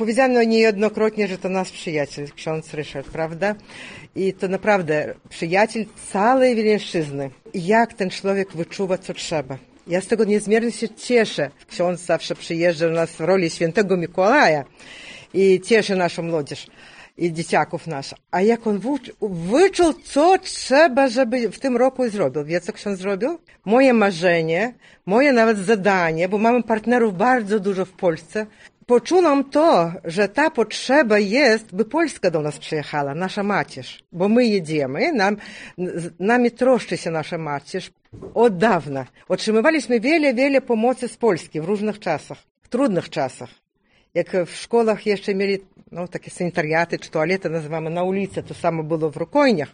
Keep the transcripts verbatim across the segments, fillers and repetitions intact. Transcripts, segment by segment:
Powiedziano niejednokrotnie, że to nasz przyjaciel, ksiądz Ryszard, prawda? I to naprawdę przyjaciel całej Wileńszczyzny. I jak ten człowiek wyczuwa, co trzeba. Ja z tego niezmiernie się cieszę. Ksiądz zawsze przyjeżdża u nas w roli świętego Mikołaja i cieszy naszą młodzież i dzieciaków naszych. A jak on wyczuł, co trzeba, żeby w tym roku zrobił. Wie, co ksiądz zrobił? Moje marzenie, moje nawet zadanie, bo mamy partnerów bardzo dużo w Polsce. Poczułam to, że ta potrzeba jest, by Polska do nas przyjechała, nasza macierz. Bo my jedziemy, nam, nami troszczy się nasza macierz od dawna. Otrzymywaliśmy wiele, wiele pomocy z Polski w różnych czasach, w trudnych czasach. Jak w szkołach jeszcze mieli no, takie sanitariaty czy toalety, nazywamy na ulicy, to samo było w Rukojniach.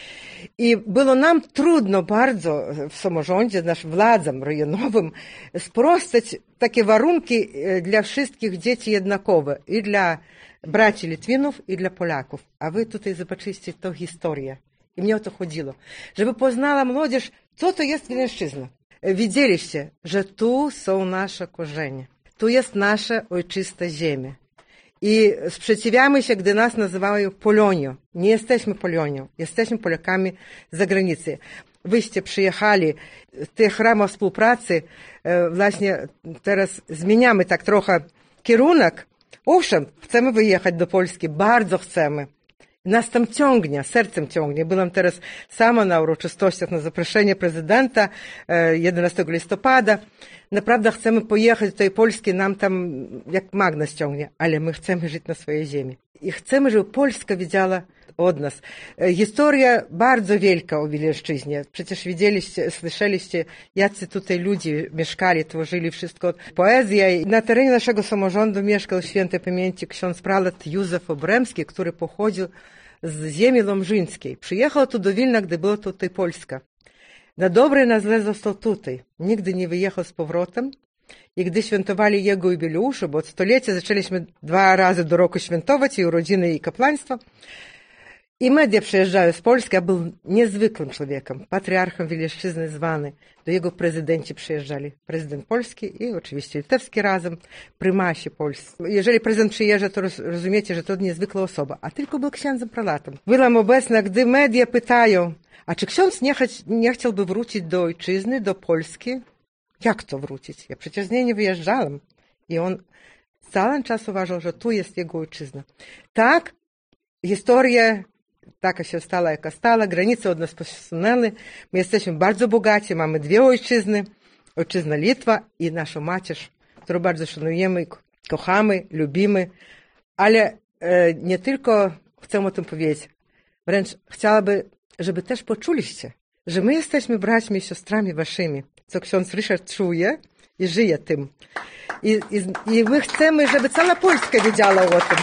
I było nam trudno bardzo w samorządzie, naszym władzom rejonowym sprostać takie warunki dla wszystkich dzieci jednakowe. I dla braci Litwinów, i dla Polaków. A wy tutaj zobaczycie tę historię. I mnie o to chodziło. Żeby poznała młodzież, co to jest Wileńszczyzna. Widzieliście, że tu są nasze korzenie. Tu jest nasza ojczysta ziemia. I sprzeciwiamy się, gdy nas nazywają Polonią. Nie jesteśmy Polonią, jesteśmy Polakami z zagranicy. Wyście przyjechali w tych ramach współpracy, właśnie teraz zmieniamy tak trochę kierunek. Owszem, chcemy wyjechać do Polski, bardzo chcemy. Nas tam ciągnie, sercem ciągnie. Byłam teraz sama na uroczystościach na zaproszenie prezydenta jedenastego listopada. Naprawdę chcemy pojechać do tej Polski, nam tam jak magnes ciągnie, ale my chcemy żyć na swojej ziemi. I chcemy, żeby Polska wiedziała od nas. Historia bardzo wielka o Wileńszczyźnie. Przecież widzieliście, słyszeliście, jacy tutaj ludzie mieszkali, tworzyli wszystko. Poezja. Na terenie naszego samorządu mieszkał świętej pamięci ksiądz pralat Józef Obremski, który pochodził z ziemi łomżyńskiej. Przyjechał tu do Wilna, gdy była tutaj Polska. Na dobre i na złe został tutaj. Nigdy nie wyjechał z powrotem. I gdy świętowali jego jubileusze, bo od stulecia zaczęliśmy dwa razy do roku świętować, i urodziny, i kapłaństwo. I media przyjeżdżają z Polski, a był niezwykłym człowiekiem, patriarchem Wileńszczyzny zwany. Do jego prezydenci przyjeżdżali. Prezydent Polski i oczywiście litewski razem, prymasi polscy. Jeżeli prezydent przyjeżdża, to rozumiecie, że to niezwykła osoba, a tylko był księdzem prelatem. Byłam obecna, gdy media pytają, a czy ksiądz nie, nie chciałby wrócić do ojczyzny, do Polski? Jak to wrócić? Ja przecież z niej nie wyjeżdżałam. I on cały czas uważał, że tu jest jego ojczyzna. Tak, historia taka się stała, jaka stała, granice od nas posunęły. My jesteśmy bardzo bogaci, mamy dwie ojczyzny. Ojczyzna Litwa i nasza macierz, którą bardzo szanujemy, kochamy, lubimy. Ale e, nie tylko chcę o tym powiedzieć, wręcz chciałabym, żeby też poczuliście, że my jesteśmy braćmi i siostrami waszymi, co ksiądz Ryszard czuje i żyje tym. I, i, i my chcemy, żeby cała Polska wiedziała o tym.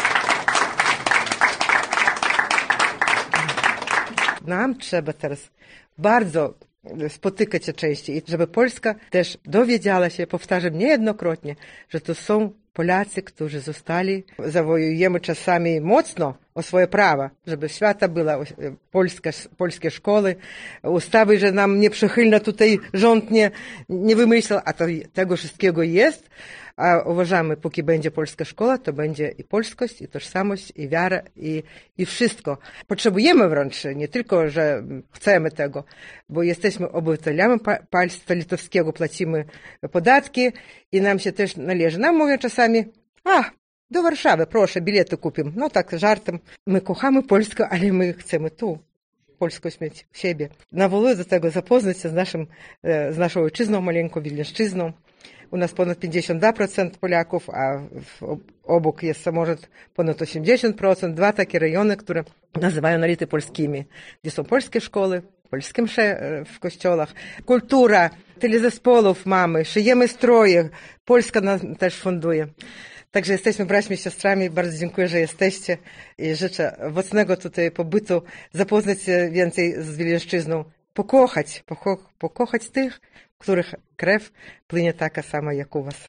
Nam trzeba teraz bardzo spotykać się częściej, żeby Polska też dowiedziała się, powtarzam niejednokrotnie, że to są Polacy, którzy zostali, zawojujemy czasami mocno o swoje prawa, żeby świata była polska, polskie szkoły, ustawy, że nam nieprzychylne tutaj rząd nie, nie wymyślał, a to, tego wszystkiego jest. A uważamy, póki będzie polska szkoła, to będzie i polskość, i tożsamość, i wiara, i, i wszystko. Potrzebujemy wręcz, nie tylko, że chcemy tego, bo jesteśmy obywatelami państwa litewskiego, płacimy podatki i nam się też należy. Nam mówią czasami, a, do Warszawy, proszę, bilety kupimy. No tak, żartem. My kochamy Polskę, ale my chcemy tu polskość mieć w siebie. Nawołuję do tego zapoznać się z, naszym, z naszą ojczyzną, maleńką Wileńszczyzną. U nas ponad pięćdziesiąt dwa procent Polaków, a w, obok jest samorząd ponad osiemdziesiąt procent. Dwa takie rejony, które nazywają nality polskimi, gdzie są polskie szkoły, polskie msze w kościołach, kultura, tyle zespołów mamy, szyjemy stroje, Polska nas też funduje. Także jesteśmy braćmi i siostrami, bardzo dziękuję, że jesteście i życzę owocnego tutaj pobytu, zapoznać się więcej z Wileńszczyzną, pokochać, poko- pokochać tych, w których krew płynie taka sama jak u was.